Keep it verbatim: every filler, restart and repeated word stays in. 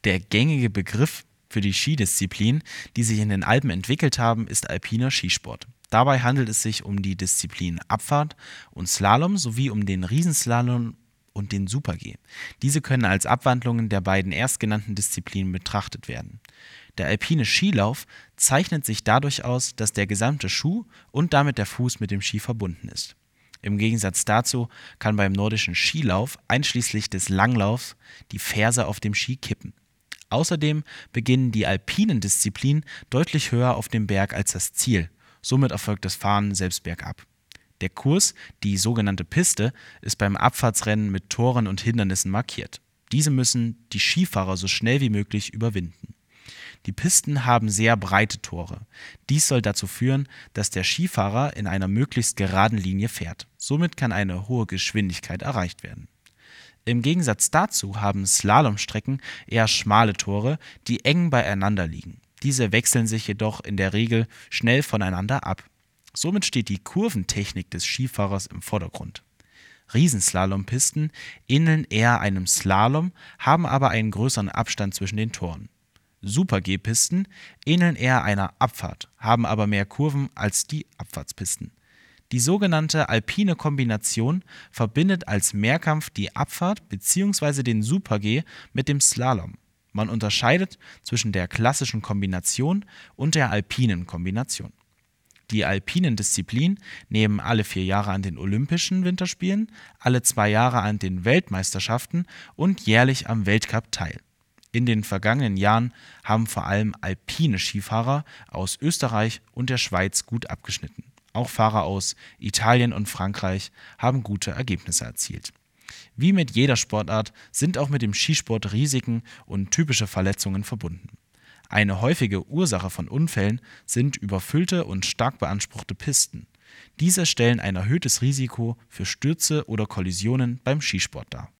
Der gängige Begriff für die Skidisziplinen, die sich in den Alpen entwickelt haben, ist alpiner Skisport. Dabei handelt es sich um die Disziplinen Abfahrt und Slalom sowie um den Riesenslalom und den Super-G. Diese können als Abwandlungen der beiden erstgenannten Disziplinen betrachtet werden. Der alpine Skilauf zeichnet sich dadurch aus, dass der gesamte Schuh und damit der Fuß mit dem Ski verbunden ist. Im Gegensatz dazu kann beim nordischen Skilauf einschließlich des Langlaufs die Ferse auf dem Ski kippen. Außerdem beginnen die alpinen Disziplinen deutlich höher auf dem Berg als das Ziel, somit erfolgt das Fahren selbst bergab. Der Kurs, die sogenannte Piste, ist beim Abfahrtsrennen mit Toren und Hindernissen markiert. Diese müssen die Skifahrer so schnell wie möglich überwinden. Die Pisten haben sehr breite Tore. Dies soll dazu führen, dass der Skifahrer in einer möglichst geraden Linie fährt. Somit kann eine hohe Geschwindigkeit erreicht werden. Im Gegensatz dazu haben Slalomstrecken eher schmale Tore, die eng beieinander liegen. Diese wechseln sich jedoch in der Regel schnell voneinander ab. Somit steht die Kurventechnik des Skifahrers im Vordergrund. Riesenslalompisten ähneln eher einem Slalom, haben aber einen größeren Abstand zwischen den Toren. Super-G-Pisten ähneln eher einer Abfahrt, haben aber mehr Kurven als die Abfahrtspisten. Die sogenannte alpine Kombination verbindet als Mehrkampf die Abfahrt bzw. den Super-G mit dem Slalom. Man unterscheidet zwischen der klassischen Kombination und der alpinen Kombination. Die alpinen Disziplinen nehmen alle vier Jahre an den Olympischen Winterspielen, alle zwei Jahre an den Weltmeisterschaften und jährlich am Weltcup teil. In den vergangenen Jahren haben vor allem alpine Skifahrer aus Österreich und der Schweiz gut abgeschnitten. Auch Fahrer aus Italien und Frankreich haben gute Ergebnisse erzielt. Wie mit jeder Sportart sind auch mit dem Skisport Risiken und typische Verletzungen verbunden. Eine häufige Ursache von Unfällen sind überfüllte und stark beanspruchte Pisten. Diese stellen ein erhöhtes Risiko für Stürze oder Kollisionen beim Skisport dar.